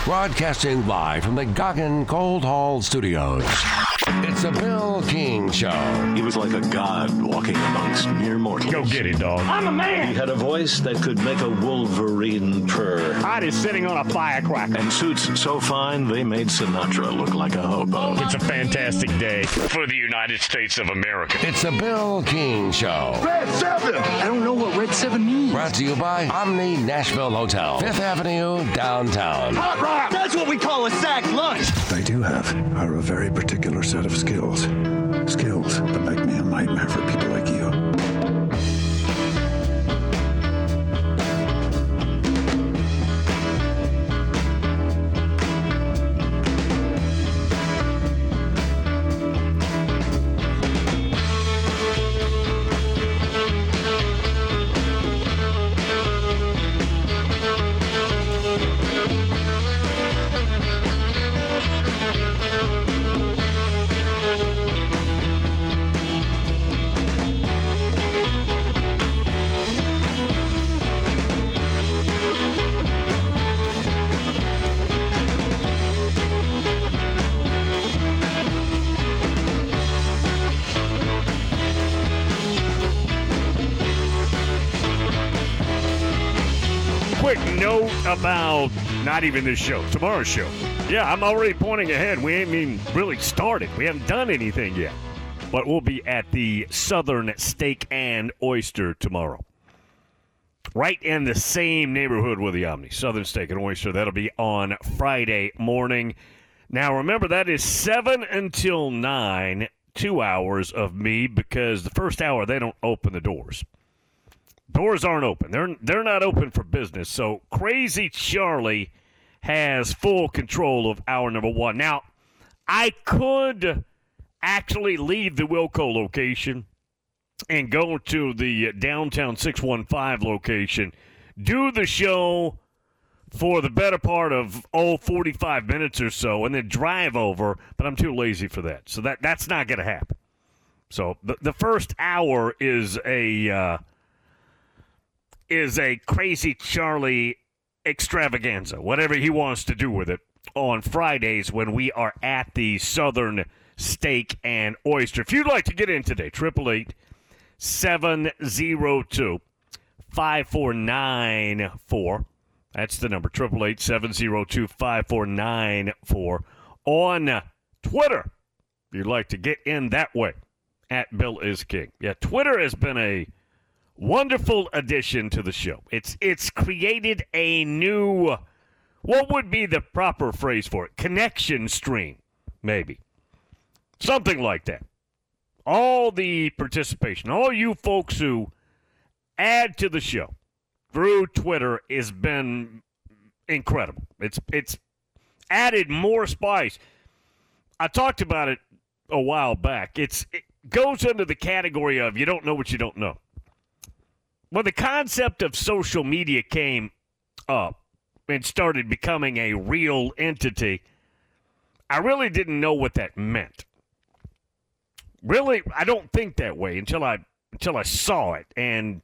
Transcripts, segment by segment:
Broadcasting live from the Goggin Cold Hall Studios. It's the Bill King Show. He was like a god walking amongst mere mortals. Go get it, dog. I'm a man. He had a voice that could make a wolverine purr. Heart is sitting on a firecracker. And suits so fine, they made Sinatra look like a hobo. It's a fantastic day for the United States of America. It's the Bill King Show. Red 7. I don't know what Red 7 means. Brought to you by Omni Nashville Hotel, 5th Avenue, downtown. Hot rock. That's what we call a sack lunch. I do have are a very particular set of skills. Skills that make me a nightmare for people like you. Quick note about not even this show, tomorrow's show. Yeah, I'm already pointing ahead. We ain't even really started. We haven't done anything yet. But we'll be at the Southern Steak and Oyster tomorrow. Right in the same neighborhood with the Omni. Southern Steak and Oyster. That'll be on Friday morning. Now, remember, that is 7 until 9, 2 hours of me, because the first hour, they don't open the doors. Doors aren't open. They're not open for business. So Crazy Charlie has full control of hour number one. Now, I could actually leave the Wilco location and go to the downtown 615 location, do the show for the better part of 45 minutes or so, and then drive over, but I'm too lazy for that. So that's not going to happen. So the first hour is a Crazy Charlie extravaganza, whatever he wants to do with it, on Fridays when we are at the Southern Steak and Oyster. If you'd like to get in today, 888-702-5494. That's the number, 888-702-5494. On Twitter, if you'd like to get in that way, at Bill is King. Yeah, Twitter has been a wonderful addition to the show. It's created a new, what would be the proper phrase for it? Connection stream, maybe. Something like that. All the participation, all you folks who add to the show through Twitter has been incredible. It's added more spice. I talked about it a while back. It goes into the category of you don't know what you don't know. When the concept of social media came up and started becoming a real entity, I really didn't know what that meant. Really, I don't think that way until I saw it. And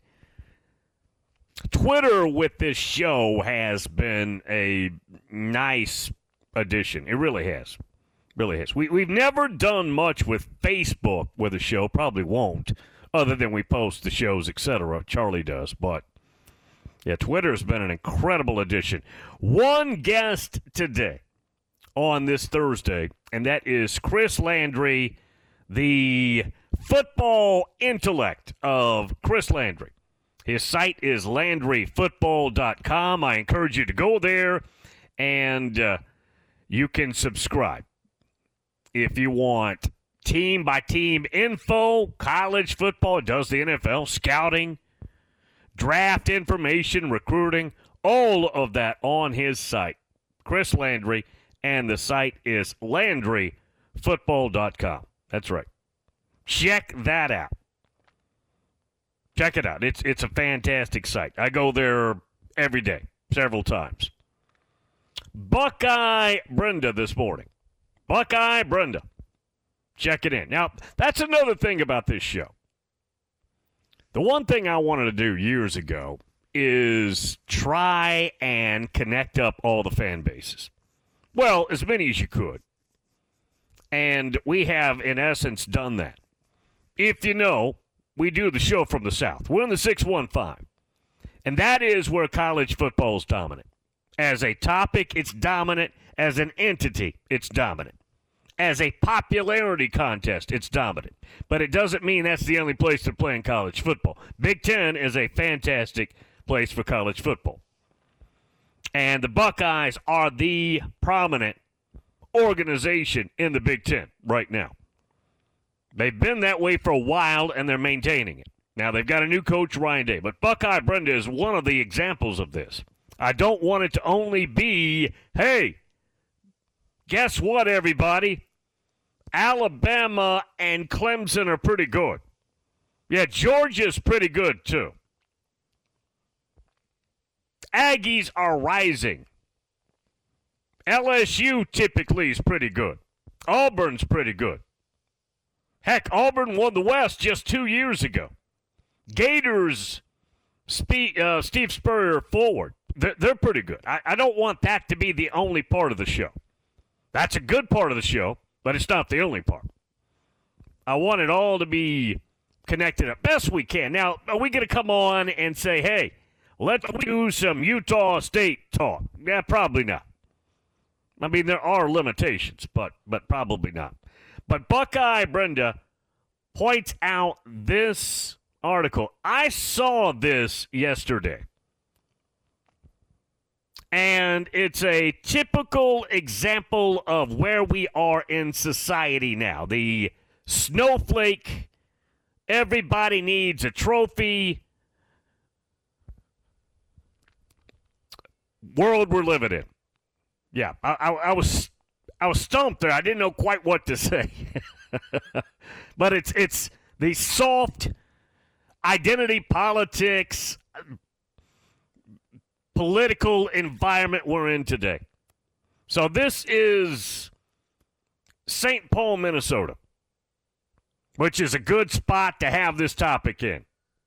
Twitter with this show has been a nice addition. It really has. Really has. We've never done much with Facebook with the show, probably won't, other than we post the shows, etc. Charlie does. But, yeah, Twitter has been an incredible addition. One guest today on this Thursday, and that is Chris Landry, the football intellect of Chris Landry. His site is LandryFootball.com. I encourage you to go there, and you can subscribe if you want team-by-team info, college football, it does the NFL, scouting, draft information, recruiting, all of that on his site, Chris Landry, and the site is LandryFootball.com. That's right. Check that out. Check it out. It's a fantastic site. I go there every day, several times. Buckeye Brenda this morning. Buckeye Brenda. Check it in. Now, that's another thing about this show. The one thing I wanted to do years ago is try and connect up all the fan bases. Well, as many as you could. And we have, in essence, done that. If you know, we do the show from the South. We're in the 615. And that is where college football is dominant. As a topic, it's dominant. As an entity, it's dominant. As a popularity contest, it's dominant. But it doesn't mean that's the only place they're playing college football. Big Ten is a fantastic place for college football. And the Buckeyes are the prominent organization in the Big Ten right now. They've been that way for a while, and they're maintaining it. Now, they've got a new coach, Ryan Day, but Buckeye Brenda is one of the examples of this. I don't want it to only be, hey, guess what, everybody? Alabama and Clemson are pretty good. Yeah, Georgia's pretty good, too. Aggies are rising. LSU typically is pretty good. Auburn's pretty good. Heck, Auburn won the West just 2 years ago. Gators, Steve Spurrier forward. They're pretty good. I don't want that to be the only part of the show. That's a good part of the show, but it's not the only part. I want it all to be connected up best we can. Now, are we going to come on and say, hey, let's do some Utah State talk? Yeah, probably not. I mean, there are limitations, but probably not. But Buckeye Brenda points out this article. I saw this yesterday. And it's a typical example of where we are in society now. The snowflake, everybody needs a trophy world we're living in. Yeah, I was stumped there. I didn't know quite what to say. But it's the soft identity politics, political environment we're in today. So this is St. Paul, Minnesota, which is a good spot to have this topic in.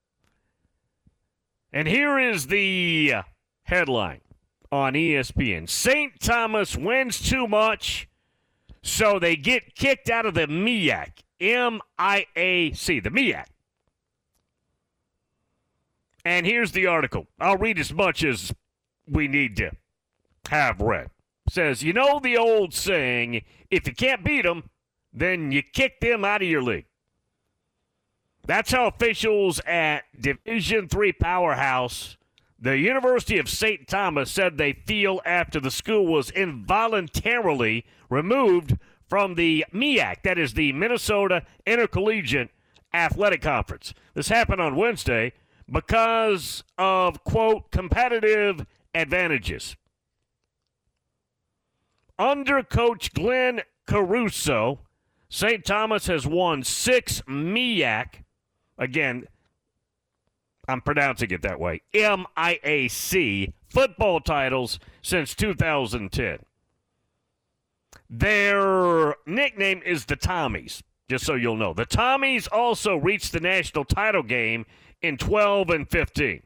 And here is the headline on ESPN. St. Thomas wins too much, so they get kicked out of the MEAC. M-I-A-C, the MEAC. And here's the article. I'll read as much as we need to have read. It says, you know the old saying, if you can't beat them, then you kick them out of your league. That's how officials at Division III powerhouse, the University of St. Thomas, said they feel after the school was involuntarily removed from the MEAC, that is the Minnesota Intercollegiate Athletic Conference. This happened on Wednesday because of, quote, competitive advantages. Under Coach Glenn Caruso, St. Thomas has won 6 MEAC, again, I'm pronouncing it that way, M-I-A-C, football titles since 2010. Their nickname is the Tommies, just so you'll know. The Tommies also reached the national title game in 12 and 15.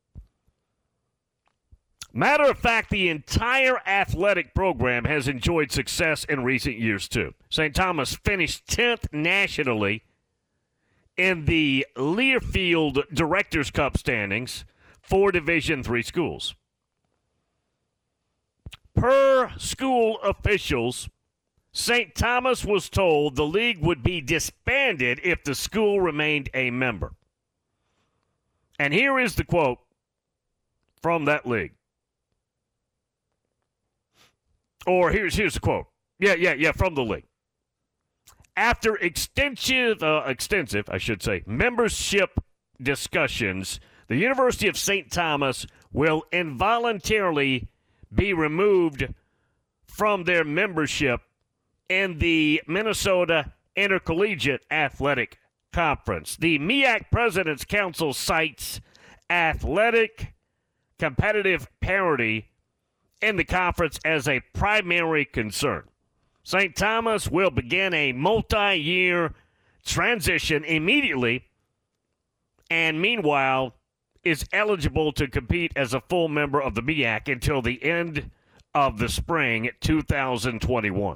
Matter of fact, the entire athletic program has enjoyed success in recent years, too. St. Thomas finished 10th nationally in the Learfield Directors' Cup standings for Division III schools. Per school officials, St. Thomas was told the league would be disbanded if the school remained a member. And here is the quote from that league. Or here's the quote. Yeah, from the league. After extensive, membership discussions, the University of St. Thomas will involuntarily be removed from their membership in the Minnesota Intercollegiate Athletic Conference. The MEAC President's Council cites athletic competitive parity in the conference as a primary concern. St. Thomas will begin a multi-year transition immediately and meanwhile is eligible to compete as a full member of the MEAC until the end of the spring 2021.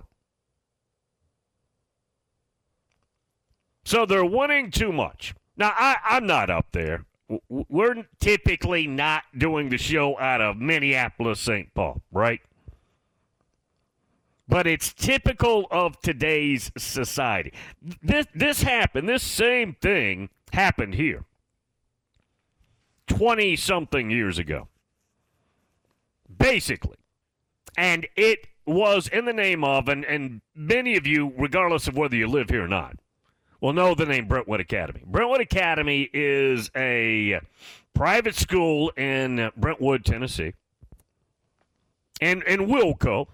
So they're winning too much. Now, I'm not up there. We're typically not doing the show out of Minneapolis, St. Paul, right? But it's typical of today's society. This happened. This same thing happened here 20-something years ago, basically. And it was in the name of, and many of you, regardless of whether you live here or not, will know the name Brentwood Academy. Brentwood Academy is a private school in Brentwood, Tennessee, and Wilco.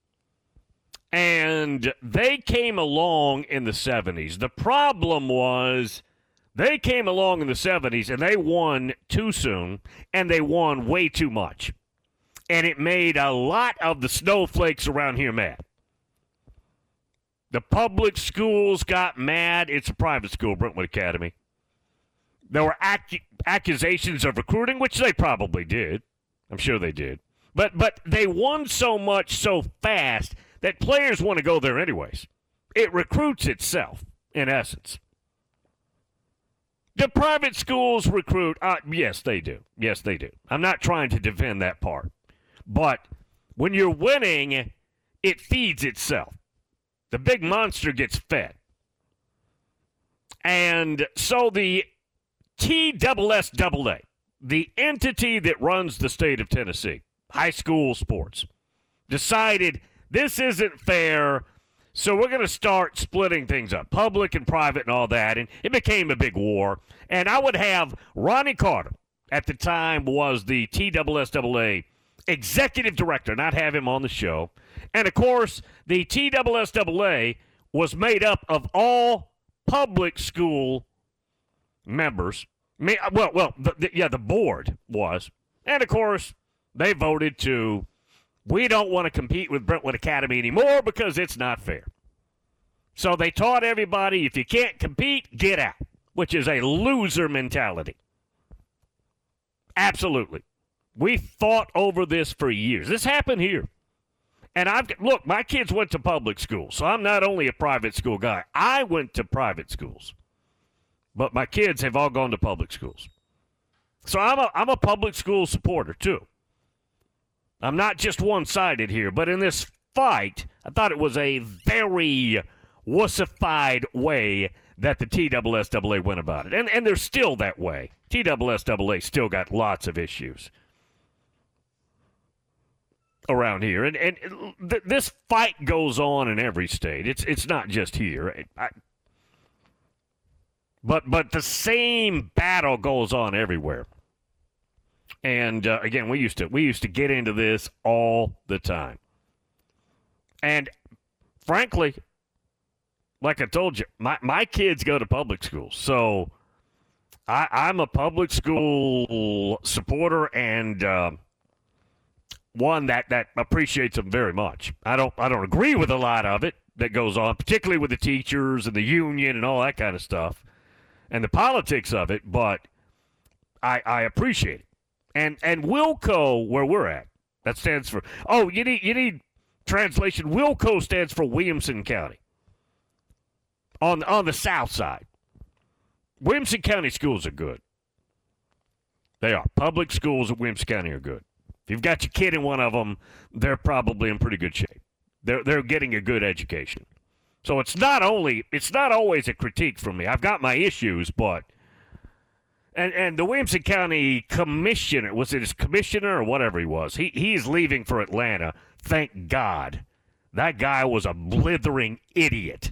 And they came along in the 70s. The problem was they came along in the 70s and they won too soon, and they won way too much. And it made a lot of the snowflakes around here mad. The public schools got mad. It's a private school, Brentwood Academy. There were accusations of recruiting, which they probably did. I'm sure they did. But they won so much so fast that players want to go there anyways. It recruits itself, in essence. The private schools recruit. Yes, they do. Yes, they do. I'm not trying to defend that part. But when you're winning, it feeds itself. The big monster gets fed. And so the TSSAA, the entity that runs the state of Tennessee, high school sports, decided this isn't fair, so we're going to start splitting things up, public and private and all that, and it became a big war. And I would have Ronnie Carter, at the time was the TSSAA executive director, not have him on the show. And, of course, the TSSAA was made up of all public school members. The board was. And, of course, they voted to, we don't want to compete with Brentwood Academy anymore because it's not fair. So they taught everybody, if you can't compete, get out, which is a loser mentality. Absolutely. We fought over this for years. This happened here. And look, my kids went to public school, so I'm not only a private school guy. I went to private schools, but my kids have all gone to public schools. So I'm a public school supporter, too. I'm not just one-sided here, but in this fight, I thought it was a very wussified way that the TSSAA went about it. And they're still that way. TSSAA still got lots of issues around here. And this fight goes on in every state. It's not just here. But the same battle goes on everywhere. And again, we used to get into this all the time. And frankly, like I told you, my kids go to public schools, so I'm a public school supporter and one that appreciates them very much. I don't agree with a lot of it that goes on, particularly with the teachers and the union and all that kind of stuff, and the politics of it. But I appreciate it. And Wilco, where we're at, that stands for, you need translation. Wilco stands for Williamson County. On the south side. Williamson County schools are good. They are. Public schools in Williamson County are good. If you've got your kid in one of them, they're probably in pretty good shape. They're getting a good education. So it's not always a critique from me. I've got my issues, but and the Williamson County commissioner, was it his commissioner or whatever he was? He's leaving for Atlanta. Thank God. That guy was a blithering idiot.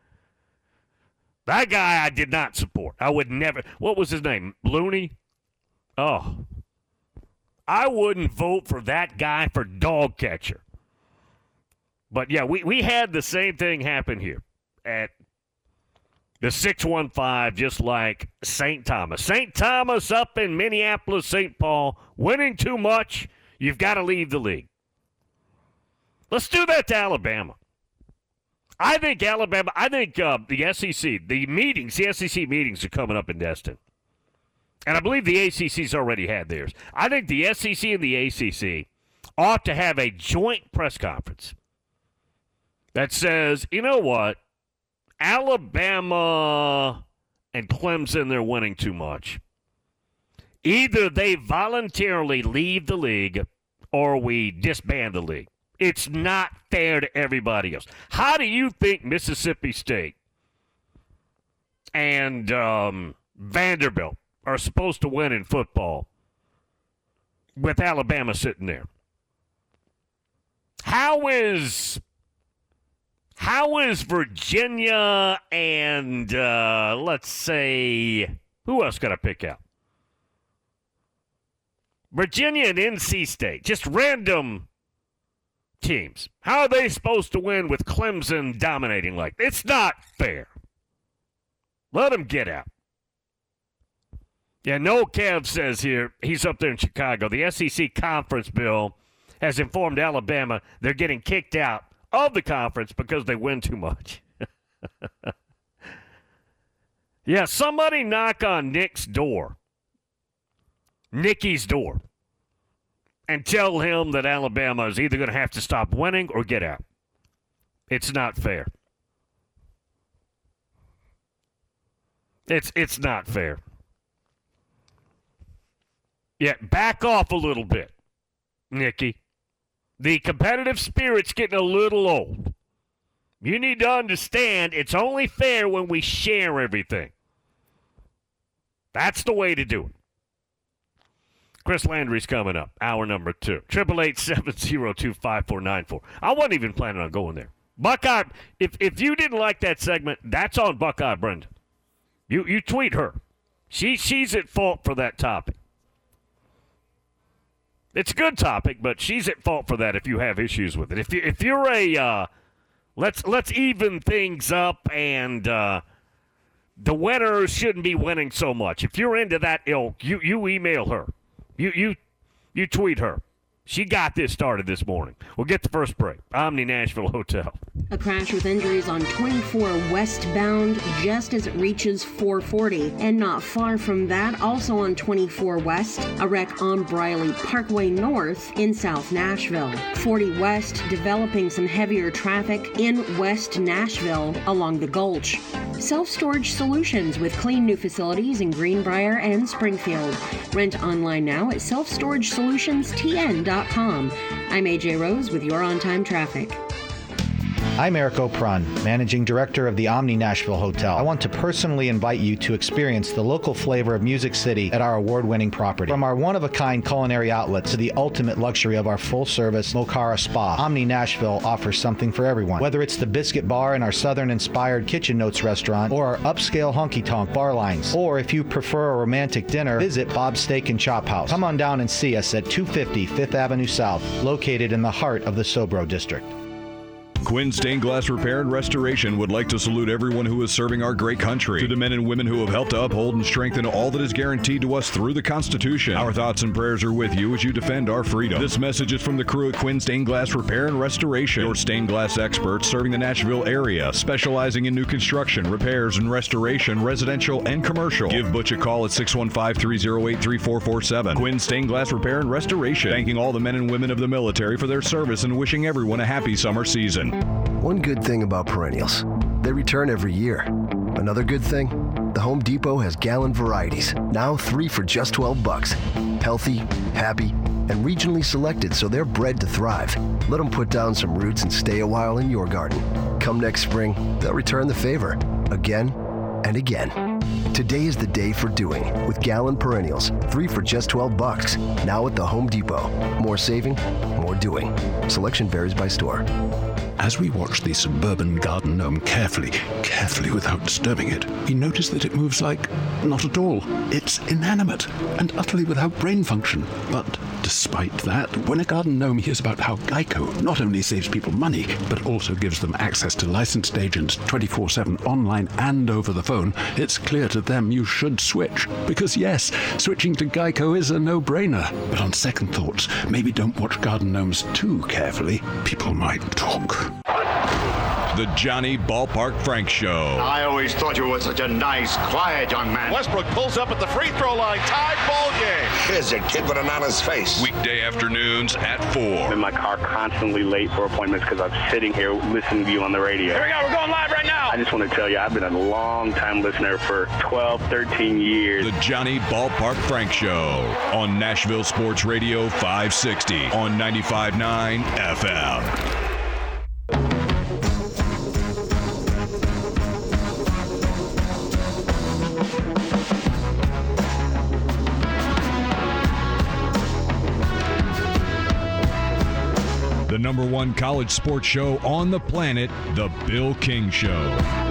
That guy I did not support. I would never. What was his name? Looney? Oh. I wouldn't vote for that guy for dog catcher. But, yeah, we had the same thing happen here at the 615, just like St. Thomas. St. Thomas up in Minneapolis, St. Paul, winning too much. You've got to leave the league. Let's do that to Alabama. I think the SEC, the SEC meetings are coming up in Destin. And I believe the ACC's already had theirs. I think the SEC and the ACC ought to have a joint press conference that says, you know what, Alabama and Clemson, they're winning too much. Either they voluntarily leave the league or we disband the league. It's not fair to everybody else. How do you think Mississippi State and Vanderbilt are supposed to win in football with Alabama sitting there? How is Virginia and, let's say, who else got to pick out? Virginia and NC State, just random teams. How are they supposed to win with Clemson dominating like that? It's not fair. Let them get out. Yeah, Noel Kev says here, he's up there in Chicago, the SEC conference bill has informed Alabama they're getting kicked out of the conference because they win too much. Yeah, somebody knock on Nick's door. Nicky's door, and tell him that Alabama is either going to have to stop winning or get out. It's not fair. It's not fair. Yeah, back off a little bit, Nicky. The competitive spirit's getting a little old. You need to understand it's only fair when we share everything. That's the way to do it. Chris Landry's coming up, hour number 2. 888-702-5494. I wasn't even planning on going there. Buckeye, if you didn't like that segment, that's on Buckeye Brenda. You tweet her. She's at fault for that topic. It's a good topic, but she's at fault for that if you have issues with it. If you're a let's even things up and the winners shouldn't be winning so much. If you're into that ilk, you email her. You tweet her. She got this started this morning. We'll get the first break. Omni Nashville Hotel. A crash with injuries on 24 westbound just as it reaches 440. And not far from that, also on 24 west, a wreck on Briley Parkway North in South Nashville. 40 west developing some heavier traffic in West Nashville along the Gulch. Self-storage solutions with clean new facilities in Greenbrier and Springfield. Rent online now at selfstoragesolutionsTN.com. I'm AJ Rose with your on-time traffic. I'm Eric Opron, Managing Director of the Omni Nashville Hotel. I want to personally invite you to experience the local flavor of Music City at our award-winning property. From our one-of-a-kind culinary outlets to the ultimate luxury of our full-service Mocara Spa, Omni Nashville offers something for everyone. Whether it's the Biscuit Bar in our Southern-inspired Kitchen Notes restaurant or our upscale honky-tonk bar lines, or if you prefer a romantic dinner, visit Bob's Steak and Chop House. Come on down and see us at 250 5th Avenue South, located in the heart of the Sobro District. Quinn Stained Glass Repair and Restoration would like to salute everyone who is serving our great country. To the men and women who have helped to uphold and strengthen all that is guaranteed to us through the Constitution. Our thoughts and prayers are with you as you defend our freedom. This message is from the crew at Quinn Stained Glass Repair and Restoration, your stained glass experts serving the Nashville area, specializing in new construction, repairs, and restoration, residential and commercial. Give Butch a call at 615-308-3447. Quinn Stained Glass Repair and Restoration, thanking all the men and women of the military for their service and wishing everyone a happy summer season. One good thing about perennials, they return every year. Another good thing, the Home Depot has gallon varieties, now 3 for just $12. Healthy, happy, and regionally selected so they're bred to thrive. Let them put down some roots and stay a while in your garden. Come next spring, they'll return the favor, again and again. Today is the day for doing with gallon perennials, 3 for just $12. Now at the Home Depot. More saving, more doing. Selection varies by store. As we watch the suburban garden gnome carefully without disturbing it, we notice that it moves like not at all. It's inanimate and utterly without brain function. But despite that, when a garden gnome hears about how Geico not only saves people money, but also gives them access to licensed agents 24/7 online and over the phone, it's clear to them you should switch. Because yes, switching to Geico is a no-brainer. But on second thoughts, maybe don't watch garden gnomes too carefully. People might talk. The Johnny Ballpark Frank Show. I always thought you were such a nice, quiet young man. Westbrook pulls up at the free throw line. Tied ball game. Here's a kid with an honest face. Weekday afternoons at 4. I'm in my car constantly late for appointments because I'm sitting here listening to you on the radio. Here we go. We're going live right now. I just want to tell you, I've been a long-time listener for 12, 13 years. The Johnny Ballpark Frank Show on Nashville Sports Radio 560 on 95.9 FM. The number one college sports show on the planet, The Bill King Show.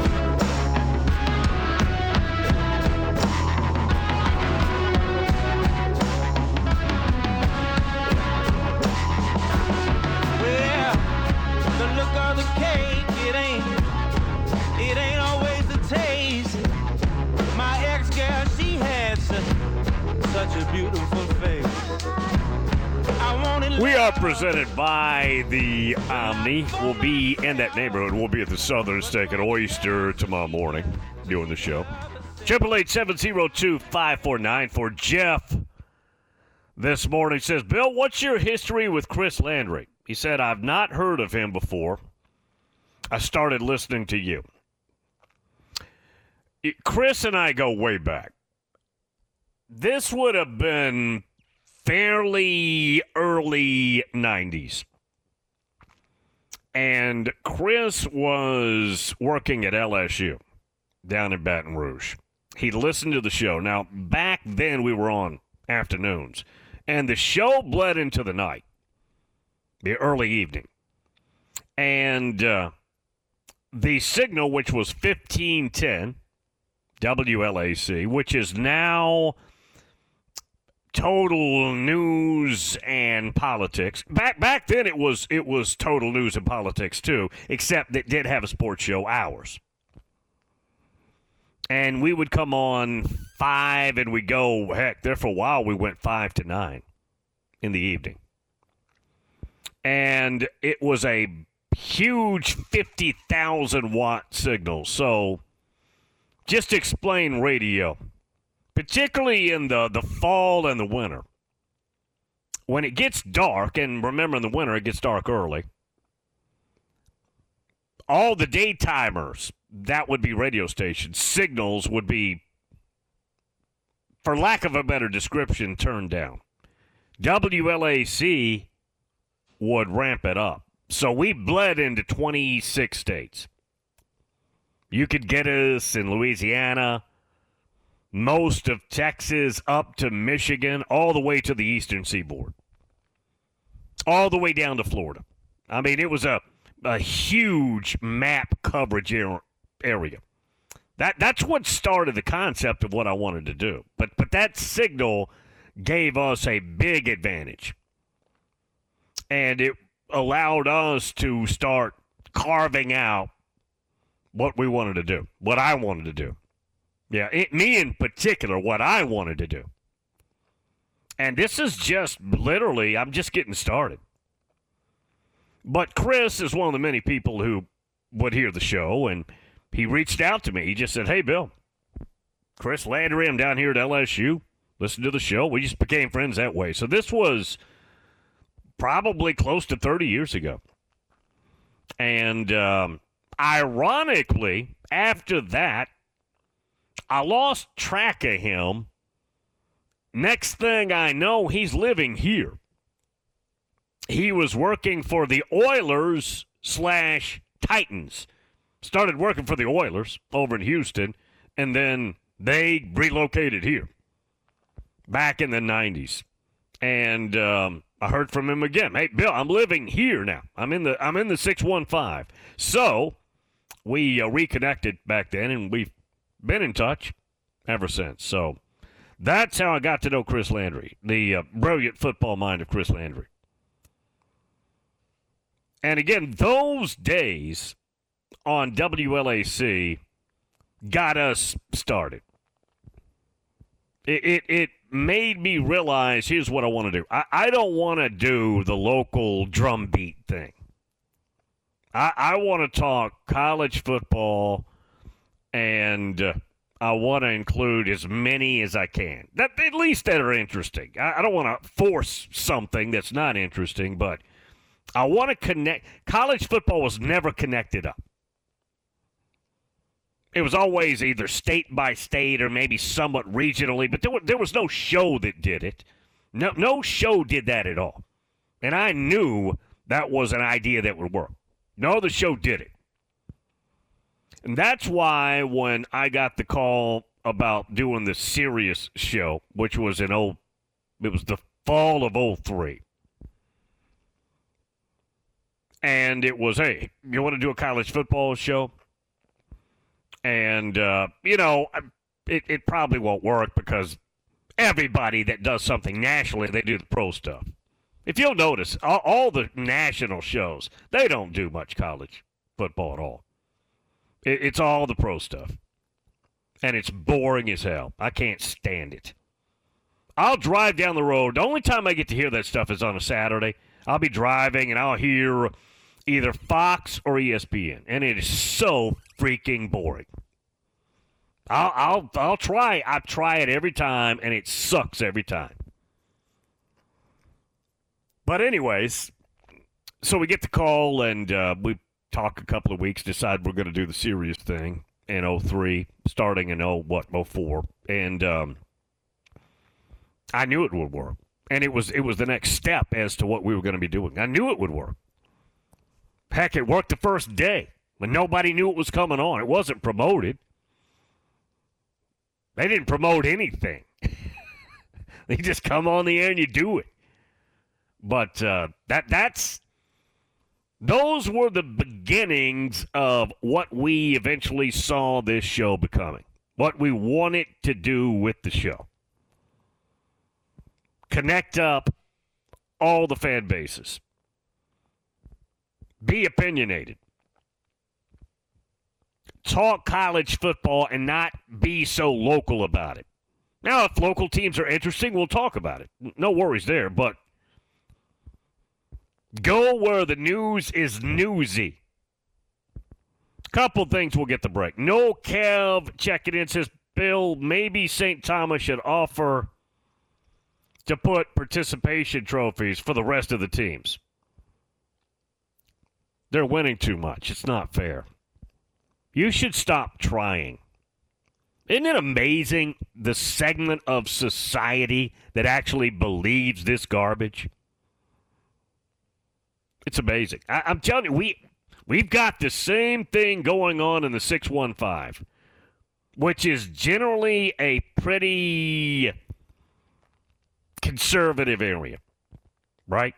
Well, the look of the cake, it ain't always the taste. My ex-girl, she had such a beautiful face. We are presented by the Omni. We'll be in that neighborhood. We'll be at the Southern Steak and Oyster tomorrow morning doing the show. 888-702-5494 for Jeff this morning says, Bill, what's your history with Chris Landry? He said, I've not heard of him before. I started listening to you. Chris and I go way back. This would have been fairly early 90s. And Chris was working at LSU down in Baton Rouge. He listened to the show. Now, back then we were on afternoons. And the show bled into the night, the early evening. And the signal, which was 1510 WLAC, which is now Total News and Politics. Back then it was Total News and Politics too, except it did have a sports show hours. And we would come on 5 and we'd go, heck, there for a while we went 5 to 9 in the evening. And it was a huge 50,000 watt signal. So just explain radio. Particularly in the fall and the winter. When it gets dark, and remember in the winter it gets dark early, all the daytimers, that would be radio stations, signals would be, for lack of a better description, turned down. WLAC would ramp it up. So we bled into 26 states. You could get us in Louisiana, most of Texas, up to Michigan, all the way to the eastern seaboard, all the way down to Florida. I mean, it was a huge map coverage area. That's what started the concept of what I wanted to do. But that signal gave us a big advantage, and it allowed us to start carving out what we wanted to do, what I wanted to do. Yeah, me in particular, what I wanted to do. And this is just literally, I'm just getting started. But Chris is one of the many people who would hear the show, and he reached out to me. He just said, hey, Bill, Chris Landry, I'm down here at LSU. Listen to the show. We just became friends that way. So this was probably close to 30 years ago. And ironically, after that, I lost track of him. Next thing I know, he's living here. He was working for the Oilers/Titans. Started working for the Oilers over in Houston, and then they relocated here back in the 90s. And I heard from him again. Hey, Bill, I'm living here now. I'm in the 615. So we reconnected back then, and we've been in touch ever since. So that's how I got to know Chris Landry, the brilliant football mind of Chris Landry. And again, those days on WLAC got us started. It made me realize, here's what I want to do. I don't want to do the local drum beat thing. I want to talk college football, and I want to include as many as I can. At least that are interesting. I don't want to force something that's not interesting, but I want to connect. College football was never connected up. It was always either state by state or maybe somewhat regionally, but there was no show that did it. No show did that at all. And I knew that was an idea that would work. No other show did it. And that's why when I got the call about doing the Sirius show, which was it was the fall of 03. And it was, hey, you want to do a college football show? And, it probably won't work because everybody that does something nationally, they do the pro stuff. If you'll notice, all the national shows, they don't do much college football at all. It's all the pro stuff. And it's boring as hell. I can't stand it. I'll drive down the road. The only time I get to hear that stuff is on a Saturday. I'll be driving and I'll hear either Fox or ESPN. And it is so freaking boring. I'll try. I try it every time, and it sucks every time. But anyways, so we get the call, and we talk a couple of weeks, decide we're going to do the Sirius thing in 03, starting in 04. And I knew it would work. And it was the next step as to what we were going to be doing. I knew it would work. Heck, it worked the first day when nobody knew it was coming on. It wasn't promoted. They didn't promote anything. They just come on the air and you do it. But those were the beginnings of what we eventually saw this show becoming. What we wanted to do with the show. Connect up all the fan bases. Be opinionated. Talk college football and not be so local about it. Now, if local teams are interesting, we'll talk about it. No worries there, but go where the news is newsy. Couple things we'll get the break. No Kev checking in says, Bill, maybe St. Thomas should offer to put participation trophies for the rest of the teams. They're winning too much. It's not fair. You should stop trying. Isn't it amazing the segment of society that actually believes this garbage? It's amazing. I'm telling you, we've got the same thing going on in the 615, which is generally a pretty conservative area, right?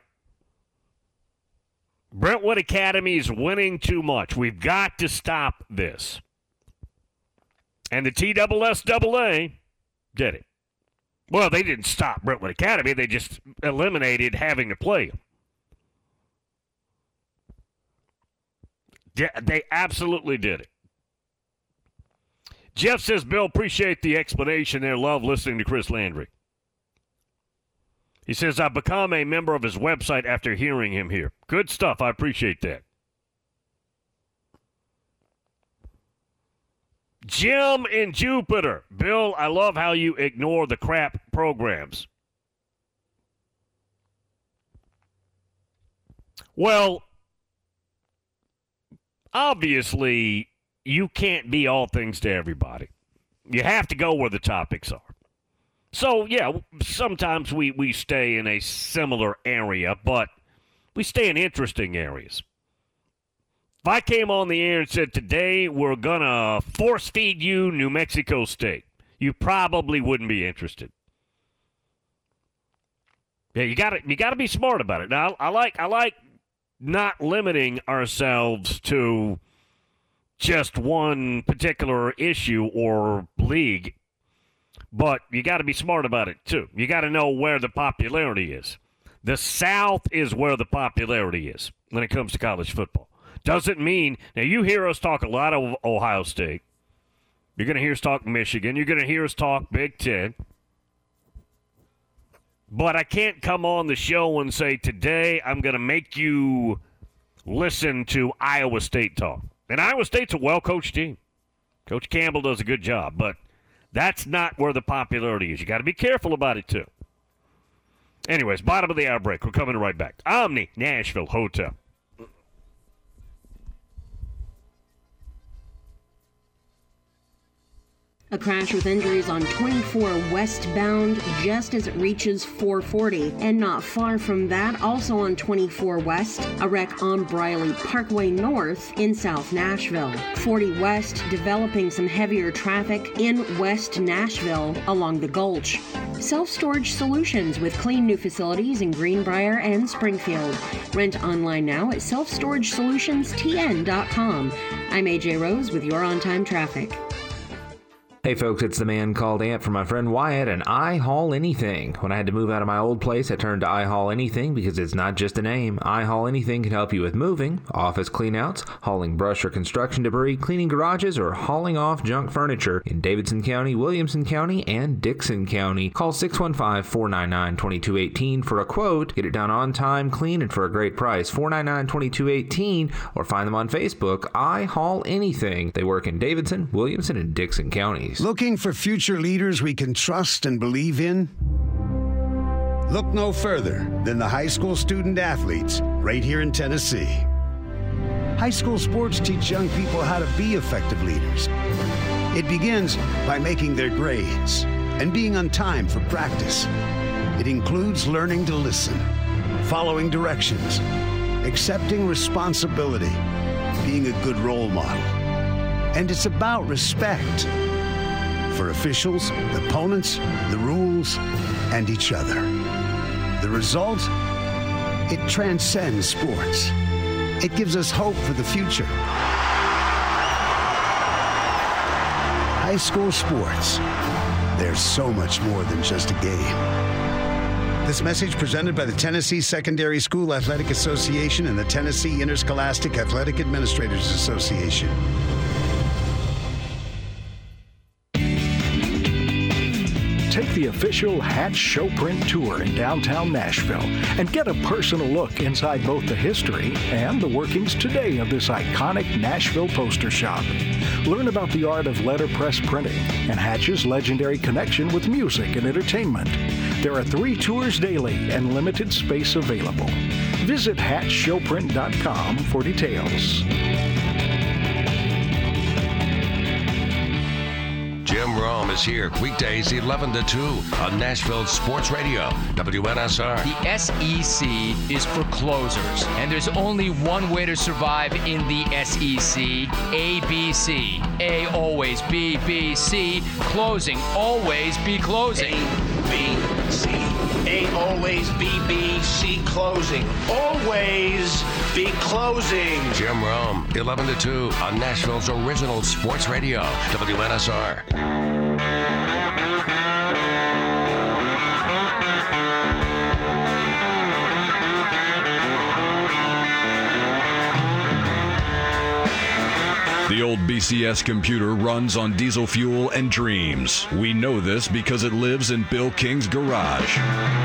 Brentwood Academy is winning too much. We've got to stop this. And the TSSAA did it. Well, they didn't stop Brentwood Academy. They just eliminated having to play them. Yeah, they absolutely did it. Jeff says, Bill, appreciate the explanation there. Love listening to Chris Landry. He says, I've become a member of his website after hearing him here. Good stuff. I appreciate that. Jim in Jupiter. Bill, I love how you ignore the crap programs. Well, obviously, you can't be all things to everybody. You have to go where the topics are. So, yeah, sometimes we stay in a similar area, but we stay in interesting areas. If I came on the air and said, today we're going to force feed you New Mexico State, you probably wouldn't be interested. Yeah, you got to be smart about it. Now, I like not limiting ourselves to just one particular issue or league. But you got to be smart about it, too. You got to know where the popularity is. The South is where the popularity is when it comes to college football. Doesn't mean, now you hear us talk a lot of Ohio State. You're going to hear us talk Michigan. You're going to hear us talk Big Ten. But I can't come on the show and say, today I'm going to make you listen to Iowa State talk. And Iowa State's a well-coached team. Coach Campbell does a good job, but that's not where the popularity is. You got to be careful about it, too. Anyways, bottom of the hour break. We're coming right back. Omni Nashville Hotel. A crash with injuries on 24 westbound just as it reaches 440. And not far from that, also on 24 west, a wreck on Briley Parkway North in South Nashville. 40 west developing some heavier traffic in West Nashville along the Gulch. Self-storage solutions with clean new facilities in Greenbrier and Springfield. Rent online now at selfstoragesolutionsTN.com. I'm AJ Rose with your on-time traffic. Hey folks, it's the man called Ant from my friend Wyatt, and I haul anything. When I had to move out of my old place, I turned to I Haul Anything because it's not just a name. I Haul Anything can help you with moving, office cleanouts, hauling brush or construction debris, cleaning garages, or hauling off junk furniture in Davidson County, Williamson County, and Dixon County. Call 615-499-2218 for a quote. Get it done on time, clean, and for a great price. 499-2218, or find them on Facebook. I Haul Anything. They work in Davidson, Williamson, and Dixon counties. Looking for future leaders we can trust and believe in? Look no further than the high school student athletes right here in Tennessee. High school sports teach young people how to be effective leaders. It begins by making their grades and being on time for practice. It includes learning to listen, following directions, accepting responsibility, being a good role model. And it's about respect for officials, opponents, the rules, and each other. The result? It transcends sports. It gives us hope for the future. High school sports. There's so much more than just a game. This message presented by the Tennessee Secondary School Athletic Association and the Tennessee Interscholastic Athletic Administrators Association. Take the official Hatch Show Print Tour in downtown Nashville and get a personal look inside both the history and the workings today of this iconic Nashville poster shop. Learn about the art of letterpress printing and Hatch's legendary connection with music and entertainment. There are 3 tours daily and limited space available. Visit HatchShowPrint.com for details. Jim Rome is here weekdays 11 to 2 on Nashville Sports Radio, WNSR. The SEC is for closers, and there's only one way to survive in the SEC, ABC. A always, B, B, C, closing, always be closing. A, B, C. A always, B, B, C, closing. Always be closing. Jim Rome, 11 to 2 on Nashville's original sports radio, WNSR. The old BCS computer runs on diesel fuel and dreams. We know this because it lives in Bill King's garage.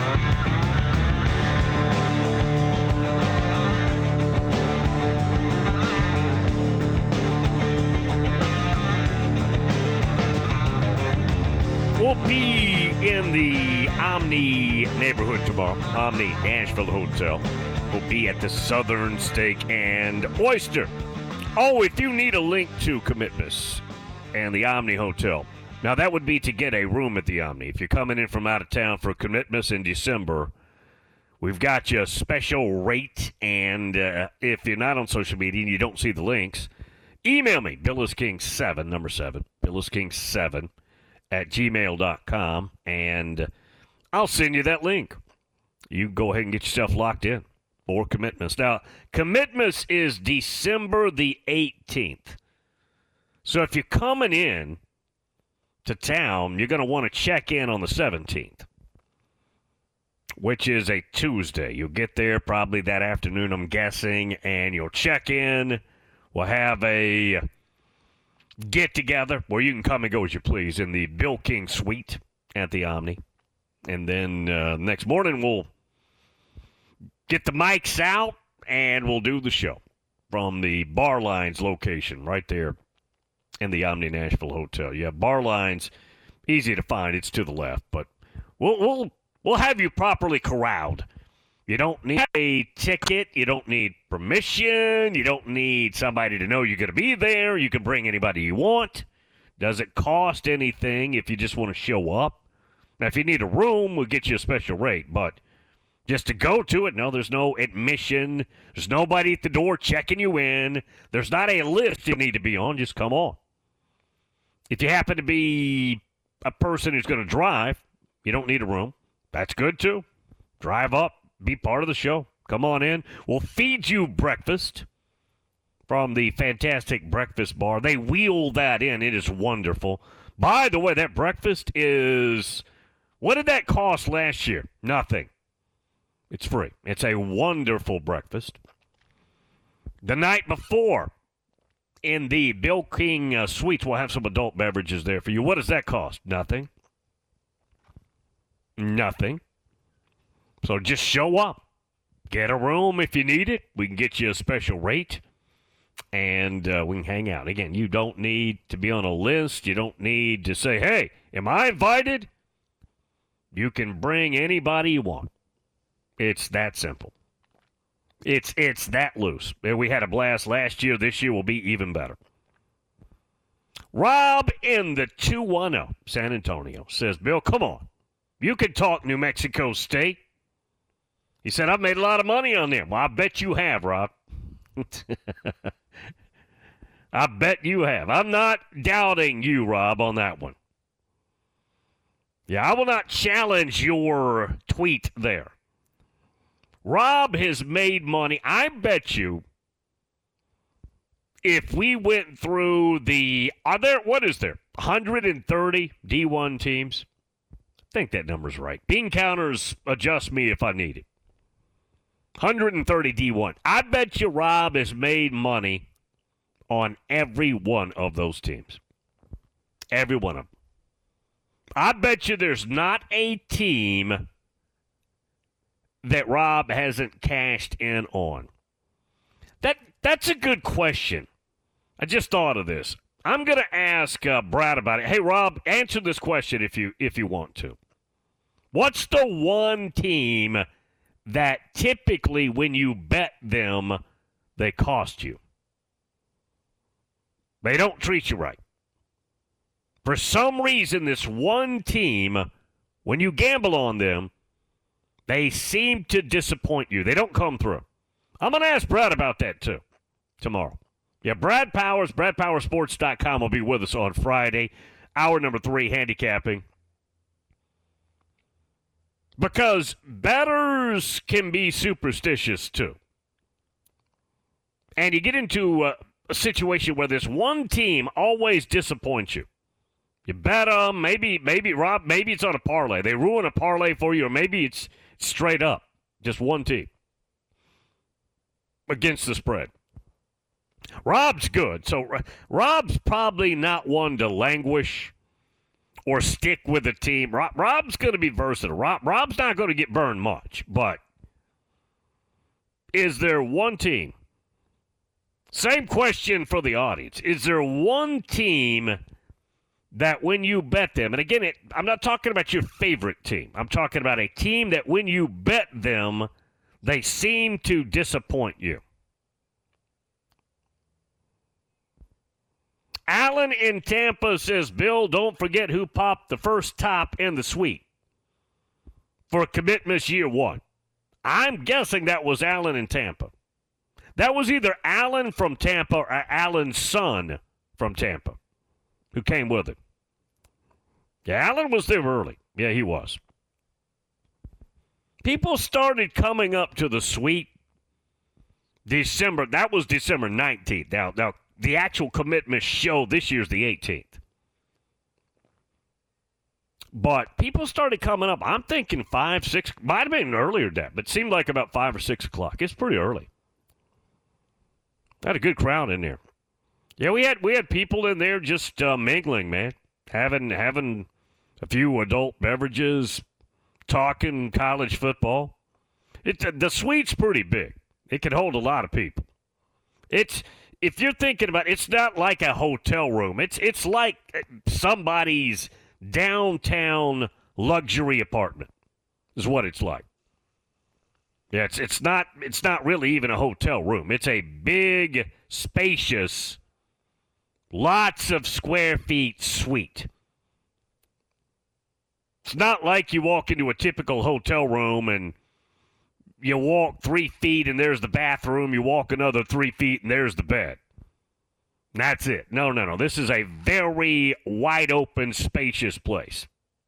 We'll be in the Omni neighborhood tomorrow. Omni Nashville Hotel. We'll be at the Southern Steak and Oyster. Oh, if you need a link to Commitments and the Omni Hotel. Now, that would be to get a room at the Omni. If you're coming in from out of town for Commitments in December, we've got you a special rate. And if you're not on social media and you don't see the links, email me, BillisKing7, number 7, BillisKing7 @gmail.com, and I'll send you that link. You go ahead and get yourself locked in. For Commitments. Now, Commitments is December the 18th. So if you're coming in to town, you're going to want to check in on the 17th, which is a Tuesday. You'll get there probably that afternoon, I'm guessing, and you'll check in. We'll have a get-together where you can come and go as you please in the Bill King Suite at the Omni. And then next morning, we'll get the mics out, and we'll do the show. from the Bar Lines location right there in the Omni Nashville Hotel. Yeah, Bar Lines, easy to find. It's to the left, but we'll have you properly corralled. You don't need a ticket. You don't need permission. You don't need somebody to know you're going to be there. You can bring anybody you want. Doesn't cost anything if you just want to show up. Now, if you need a room, we'll get you a special rate, but just to go to it, no, there's no admission. There's nobody at the door checking you in. There's not a list you need to be on. Just come on. If you happen to be a person who's going to drive, you don't need a room. That's good, too. Drive up. Be part of the show. Come on in. We'll feed you breakfast from the fantastic breakfast bar. They wheel that in. It is wonderful. By the way, that breakfast is, what did that cost last year? Nothing. It's free. It's a wonderful breakfast. The night before, in the Bill King Suites, we'll have some adult beverages there for you. What does that cost? Nothing. Nothing. So just show up. Get a room if you need it. We can get you a special rate. And we can hang out. Again, you don't need to be on a list. You don't need to say, hey, am I invited? You can bring anybody you want. It's that simple. It's that loose. We had a blast last year. This year will be even better. Rob in the 210, San Antonio, says, Bill, come on. You can talk New Mexico State. He said, I've made a lot of money on them. Well, I bet you have, Rob. I bet you have. I'm not doubting you, Rob, on that one. Yeah, I will not challenge your tweet there. Rob has made money. I bet you if we went through the, what is there, 130 D1 teams? I think that number's right. Bean counters adjust me if I need it. 130 D1. I bet you Rob has made money on every one of those teams. Every one of them. I bet you there's not a team that Rob hasn't cashed in on. That's a good question. I just thought of this. I'm going to ask Brad about it. Hey, Rob, answer this question if you want to. What's the one team that typically when you bet them, they cost you? They don't treat you right. For some reason, this one team, when you gamble on them, they seem to disappoint you. They don't come through. I'm going to ask Brad about that, too, tomorrow. Yeah, Brad Powers, BradPowerSports.com will be with us on Friday, hour number 3, handicapping. Because bettors can be superstitious, too. And you get into a situation where this one team always disappoints you. You bet them, maybe, Rob, maybe it's on a parlay. They ruin a parlay for you, or maybe it's straight up, just one team against the spread. Rob's good. So Rob's probably not one to languish or stick with a team. Rob's going to be versatile. Rob's not going to get burned much, but is there one team? Same question for the audience. Is there one team that when you bet them, and again, I'm not talking about your favorite team. I'm talking about a team that when you bet them, they seem to disappoint you. Alan in Tampa says, Bill, don't forget who popped the first top in the suite for commitments year 1. I'm guessing that was Alan in Tampa. That was either Alan from Tampa or Alan's son from Tampa who came with it. Yeah, Alan was there early. Yeah, he was. People started coming up to the suite December. That was December 19th. Now, the actual commitment show this year's the 18th. But people started coming up. I'm thinking 5, 6, might have been earlier than that, but it seemed like about 5 or 6 o'clock. It's pretty early. Had a good crowd in there. Yeah, we had people in there just mingling, man, having a few adult beverages, talking college football. The suite's pretty big. It could hold a lot of people. If you're thinking about it, it's not like a hotel room. It's like somebody's downtown luxury apartment is what it's like. Yeah, it's not really even a hotel room. It's a big, spacious, lots of square feet suite. It's not like you walk into a typical hotel room and you walk 3 feet and there's the bathroom. You walk another 3 feet and there's the bed. That's it. No. This is a very wide open, spacious place.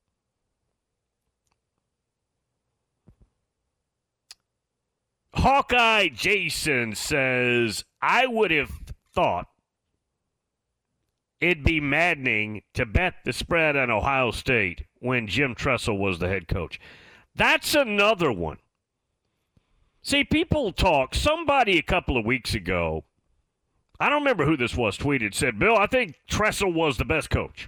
Hawkeye Jason says, I would have thought it'd be maddening to bet the spread on Ohio State when Jim Tressel was the head coach. That's another one. See, people talk. Somebody a couple of weeks ago, I don't remember who this was, tweeted, said, Bill, I think Tressel was the best coach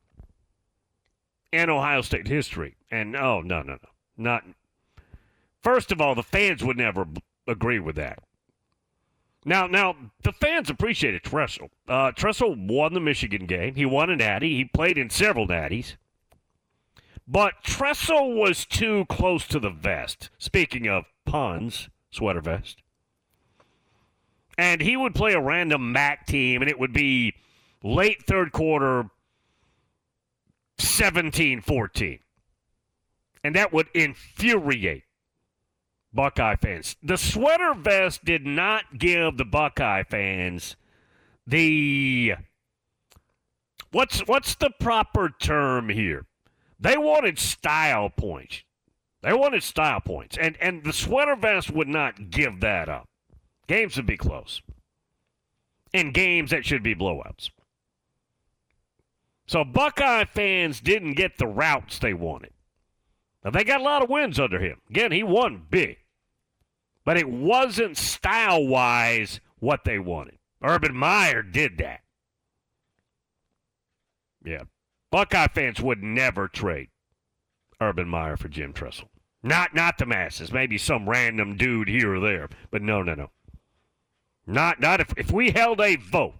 in Ohio State history. And, no. Not. First of all, the fans would never agree with that. Now, the fans appreciated Tressel. Tressel won the Michigan game. He won a natty. He played in several natties. But Tressel was too close to the vest. Speaking of puns, sweater vest. And he would play a random MAC team, and it would be late third quarter, 17-14. And that would infuriate Buckeye fans. The sweater vest did not give the Buckeye fans the what's the proper term here? They wanted style points. And the sweater vest would not give that up. Games would be close. In games that should be blowouts. So Buckeye fans didn't get the routes they wanted. Now, they got a lot of wins under him. Again, he won big. But it wasn't style-wise what they wanted. Urban Meyer did that. Yeah. Buckeye fans would never trade Urban Meyer for Jim Tressel. Not the masses. Maybe some random dude here or there. But no. Not if we held a vote.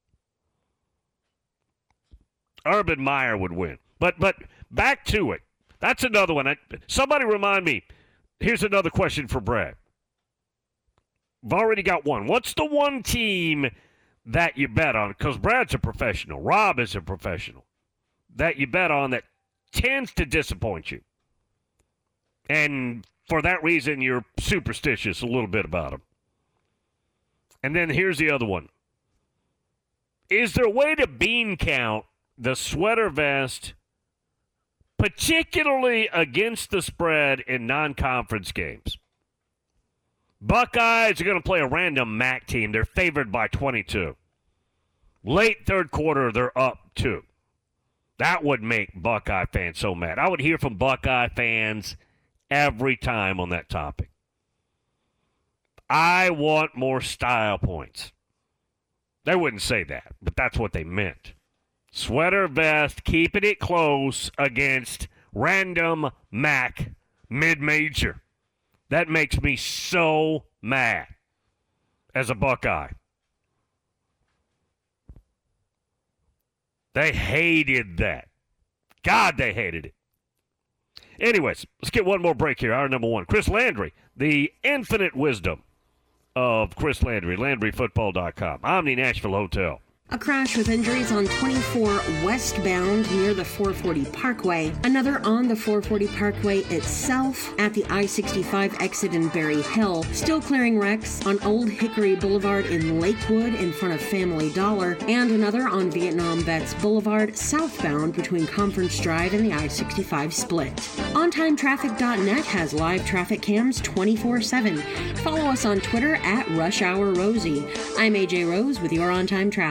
Urban Meyer would win. But back to it. That's another one. Somebody remind me. Here's another question for Brad. I've already got one. What's the one team that you bet on? Because Brad's a professional. Rob is a professional. That you bet on that tends to disappoint you. And for that reason, you're superstitious a little bit about them. And then here's the other one. Is there a way to bean count the sweater vest, particularly against the spread in non-conference games? Buckeyes are going to play a random MAC team. They're favored by 22. Late third quarter, they're up 2. That would make Buckeye fans so mad. I would hear from Buckeye fans every time on that topic. I want more style points. They wouldn't say that, but that's what they meant. Sweater vest, keeping it close against random MAC mid-major. That makes me so mad as a Buckeye. They hated that. God, they hated it. Anyways, let's get one more break here. Hour number 1. Chris Landry, the infinite wisdom of Chris Landry, LandryFootball.com. Omni Nashville Hotel. A crash with injuries on 24 westbound near the 440 Parkway. Another on the 440 Parkway itself at the I-65 exit in Berry Hill. Still clearing wrecks on Old Hickory Boulevard in Lakewood in front of Family Dollar. And another on Vietnam Vets Boulevard southbound between Conference Drive and the I-65 split. OnTimeTraffic.net has live traffic cams 24/7. Follow us on Twitter at Rush Hour Rosie. I'm AJ Rose with your On Time Traffic.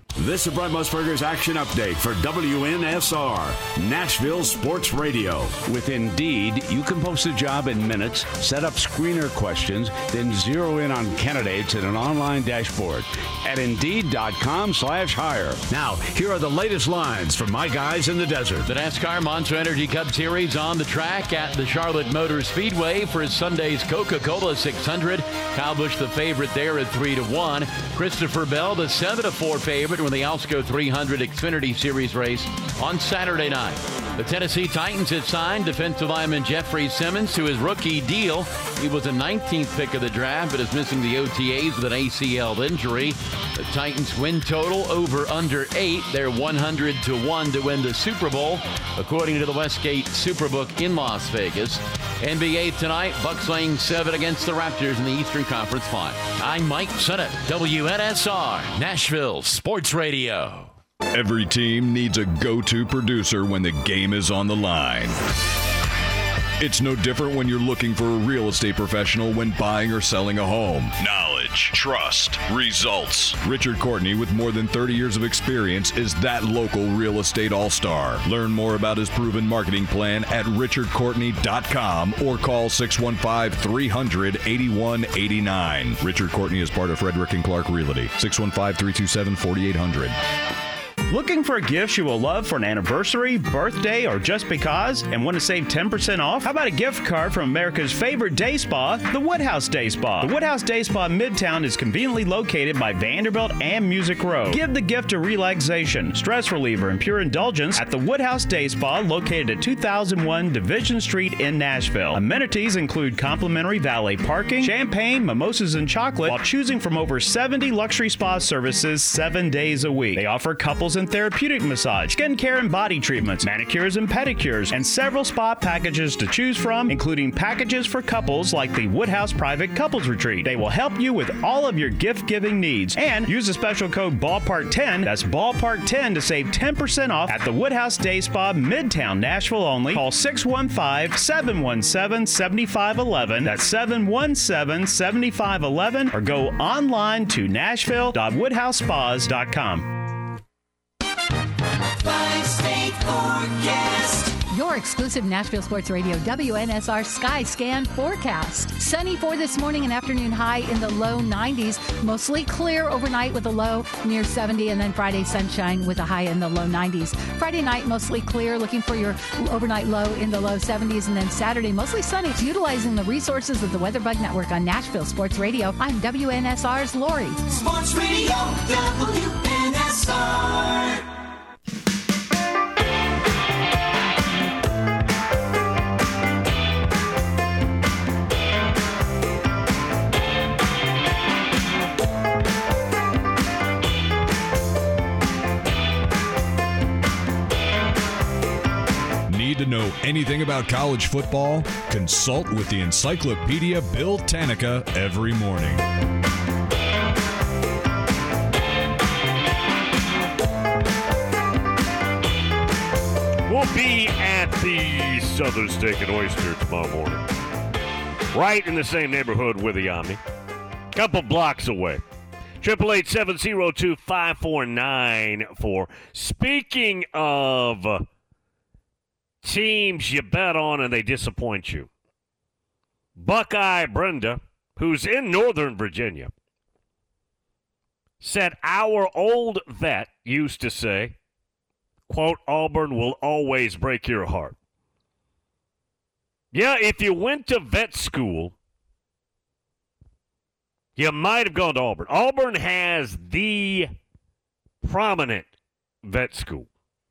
This is Brent Musburger's Action Update for WNSR, Nashville Sports Radio. With Indeed, you can post a job in minutes, set up screener questions, then zero in on candidates in an online dashboard at Indeed.com/hire. Now, here are the latest lines from my guys in the desert. The NASCAR Monster Energy Cup Series on the track at the Charlotte Motor Speedway for Sunday's Coca-Cola 600. Kyle Busch the favorite there at 3-1. Christopher Bell the 7-4 favorite with the Alsco 300 Xfinity Series race on Saturday night. The Tennessee Titans have signed defensive lineman Jeffrey Simmons to his rookie deal. He was a 19th pick of the draft, but is missing the OTAs with an ACL injury. The Titans win total over under 8. They're 100-1 to win the Super Bowl, according to the Westgate Superbook in Las Vegas. NBA tonight, Bucks laying 7 against the Raptors in the Eastern Conference Final. I'm Mike Sennett, WNSR, Nashville Sports Radio. Every team needs a go-to producer when the game is on the line. It's no different when you're looking for a real estate professional when buying or selling a home. Knowledge, trust, results. Richard Courtney, with more than 30 years of experience, is that local real estate all-star. Learn more about his proven marketing plan at richardcourtney.com or call 615-300-8189. Richard Courtney is part of Frederick and Clark Realty. 615-327-4800. Looking for gifts you will love for an anniversary, birthday, or just because, and want to save 10% off? How about a gift card from America's favorite day spa, the Woodhouse Day Spa? The Woodhouse Day Spa Midtown is conveniently located by Vanderbilt and Music Road. Give the gift of relaxation, stress reliever, and pure indulgence at the Woodhouse Day Spa located at 2001 Division Street in Nashville. Amenities include complimentary valet parking, champagne, mimosas, and chocolate while choosing from over 70 luxury spa services 7 days a week. They offer couples and therapeutic massage, skincare and body treatments, manicures and pedicures, and several spa packages to choose from, including packages for couples like the Woodhouse Private Couples Retreat. They will help you with all of your gift-giving needs. And use the special code BALLPARK10, that's BALLPARK10, to save 10% off at the Woodhouse Day Spa, Midtown Nashville only. Call 615-717-7511, that's 717-7511, or go online to nashville.woodhousespas.com. Five-state forecast. Your exclusive Nashville Sports Radio WNSR Sky Scan forecast. Sunny for this morning and afternoon, high in the low 90s. Mostly clear overnight with a low near 70, and then Friday sunshine with a high in the low 90s. Friday night mostly clear, looking for your overnight low in the low 70s, and then Saturday mostly sunny. Utilizing the resources of the WeatherBug Network on Nashville Sports Radio, I'm WNSR's Lori. Sports Radio WNSR. To know anything about college football? Consult with the Encyclopedia Bill Tanica every morning. We'll be at the Southern Steak and Oyster tomorrow morning. Right in the same neighborhood with the Omni. Couple blocks away. 888-702-5494. Speaking of teams you bet on and they disappoint you, Buckeye Brenda, who's in Northern Virginia, said our old vet used to say, quote, Auburn will always break your heart. Yeah, if you went to vet school, you might have gone to Auburn. Auburn has the prominent vet school.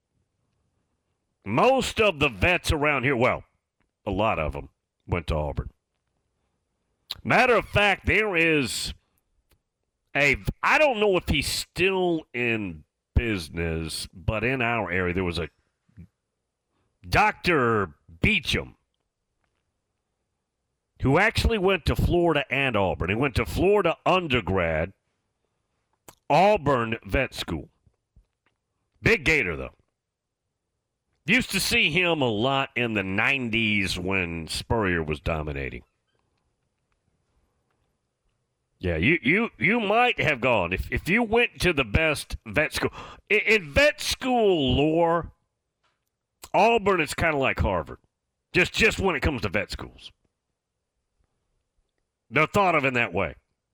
Most of the vets around here, well, a lot of them went to Auburn. Matter of fact, there is I don't know if he's still in business, but in our area there was a Dr. Beecham who actually went to Florida and Auburn. He went to Florida undergrad, Auburn vet school. Big gator, though. Used to see him a lot in the 90s when Spurrier was dominating. Yeah, you might have gone. If you went to the best vet school. In vet school lore, Auburn is kind of like Harvard. Just when it comes to vet schools. They're thought of in that way.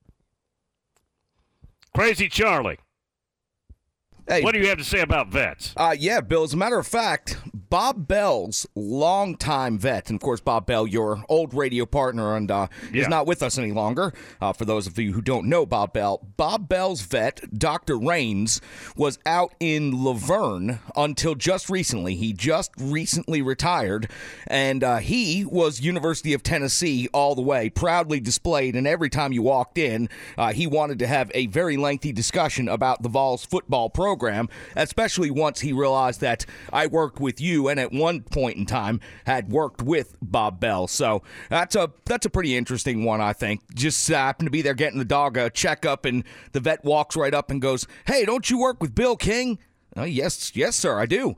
Crazy Charlie. Hey, what do you have to say about vets? Yeah, Bill, as a matter of fact, Bob Bell's longtime vet, and of course, Bob Bell, your old radio partner, and is not with us any longer. For those of you who don't know Bob Bell's vet, Dr. Raines, was out in Laverne until just recently. He just recently retired, and he was University of Tennessee all the way, proudly displayed, and every time you walked in, he wanted to have a very lengthy discussion about the Vols football program, especially once he realized that I worked with you and at one point in time had worked with Bob Bell. So that's a pretty interesting one, I think. Just happened to be there getting the dog a checkup, and the vet walks right up and goes, "Hey, don't you work with Bill King?" Yes, sir, I do.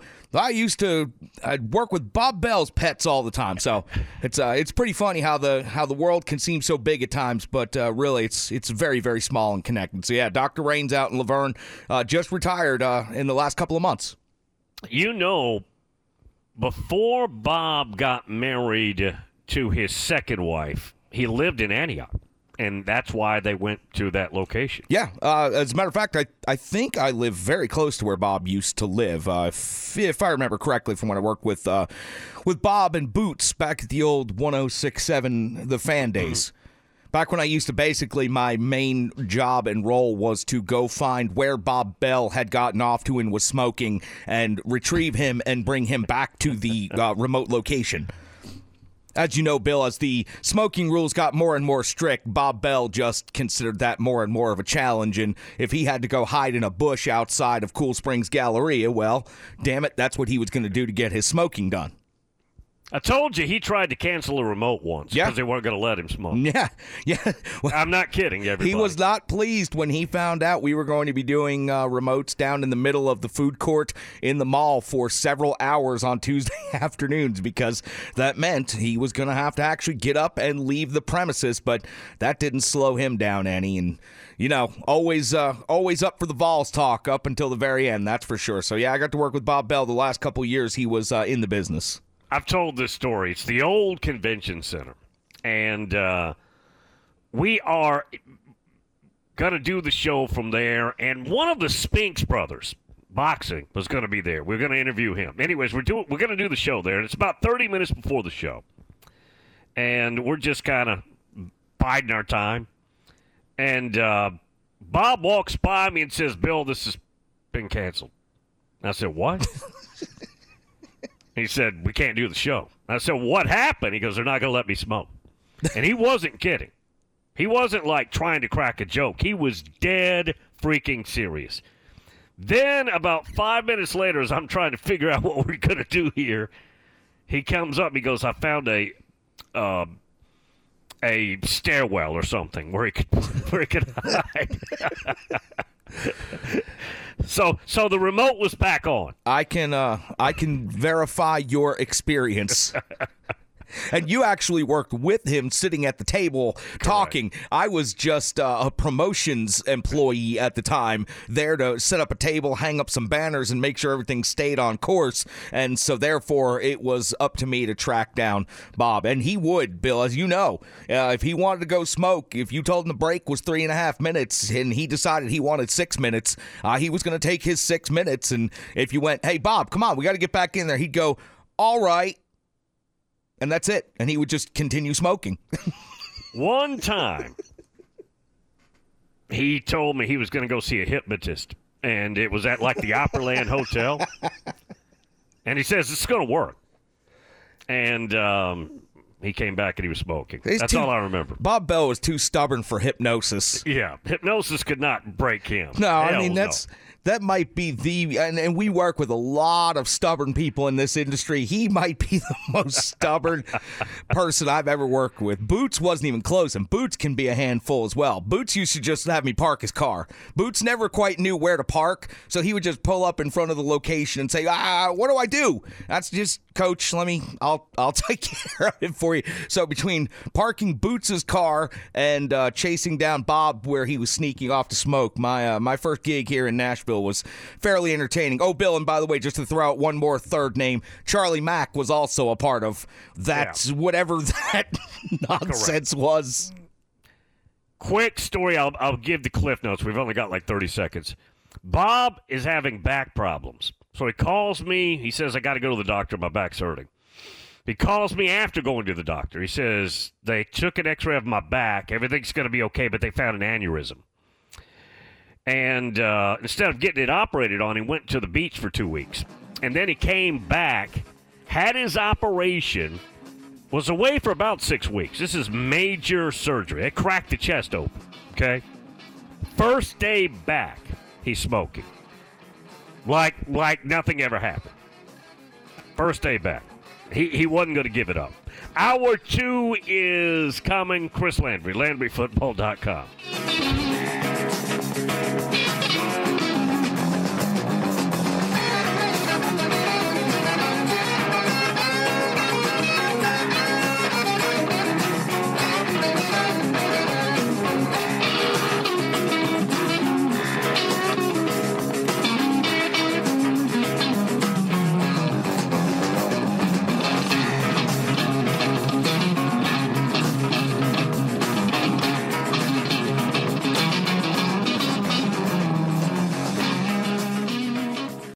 I'd work with Bob Bell's pets all the time. So it's pretty funny how the world can seem so big at times, but really it's very, very small and connected. So yeah, Dr. Raines out in Laverne, just retired in the last couple of months. You know, before Bob got married to his second wife, he lived in Antioch. And that's why they went to that location. Yeah. As a matter of fact, I think I live very close to where Bob used to live. If I remember correctly from when I worked with Bob and Boots back at the old 106.7 The Fan days. Back when I used to basically, my main job and role was to go find where Bob Bell had gotten off to and was smoking and retrieve him and bring him back to the remote location. As you know, Bill, as the smoking rules got more and more strict, Bob Bell just considered that more and more of a challenge. And if he had to go hide in a bush outside of Cool Springs Galleria, well, damn it, that's what he was going to do to get his smoking done. I told you he tried to cancel a remote once because they weren't going to let him smoke. Yeah. Well, I'm not kidding, everybody. He was not pleased when he found out we were going to be doing remotes down in the middle of the food court in the mall for several hours on Tuesday afternoons, because that meant he was going to have to actually get up and leave the premises, but that didn't slow him down any. And, you know, always up for the Vols talk up until the very end, that's for sure. So, yeah, I got to work with Bob Bell the last couple of years he was in the business. I've told this story. It's the old convention center. And we are going to do the show from there. And one of the Spinks brothers, boxing, was going to be there. We're going to interview him. Anyways, we're going to do the show there. And it's about 30 minutes before the show. And we're just kind of biding our time. And Bob walks by me and says, "Bill, this has been canceled." I said, "What?" He said, "We can't do the show." I said, "What happened?" He goes, "They're not going to let me smoke." And he wasn't kidding. He wasn't like trying to crack a joke. He was dead freaking serious. Then about 5 minutes later, as I'm trying to figure out what we're going to do here, he comes up. He goes, "I found a stairwell or something where he could hide." So the remote was back on. I can verify your experience. And you actually worked with him sitting at the table talking. Correct. I was just a promotions employee at the time, there to set up a table, hang up some banners, and make sure everything stayed on course. And so therefore, it was up to me to track down Bob. And he would, Bill, as you know, if he wanted to go smoke, if you told him the break was 3.5 minutes and he decided he wanted 6 minutes, he was going to take his 6 minutes. And if you went, "Hey, Bob, come on, we got to get back in there," he'd go, "All right." And that's it. And he would just continue smoking. One time, he told me he was going to go see a hypnotist. And it was at, like, the Opryland Hotel. And he says, "It's going to work." And he came back and he was smoking. That's all I remember. Bob Bell was too stubborn for hypnosis. Yeah. Hypnosis could not break him. No, I mean, that's that might be and we work with a lot of stubborn people in this industry. He might be the most stubborn person I've ever worked with. Boots wasn't even close, and Boots can be a handful as well. Boots used to just have me park his car. Boots never quite knew where to park, so he would just pull up in front of the location and say, what do I do? That's just, Coach, I'll take care of it for you. So between parking Boots' car and chasing down Bob where he was sneaking off to smoke, my first gig here in Nashville was fairly entertaining. Oh, Bill, and by the way, just to throw out one more third name, Charlie Mack was also a part of that, whatever that nonsense was. Quick story, I'll give the Cliff Notes. We've only got like 30 seconds. Bob is having back problems. So he calls me. He says, I got to go to the doctor. My back's hurting. He calls me after going to the doctor. He says, they took an x-ray of my back. Everything's going to be okay, but they found an aneurysm. And instead of getting it operated on, he went to the beach for 2 weeks. And then he came back, had his operation, was away for about 6 weeks. This is major surgery. It cracked the chest open, okay? First day back, he's smoking. Like nothing ever happened. First day back. He wasn't going to give it up. Hour 2 is coming. Chris Landry, LandryFootball.com.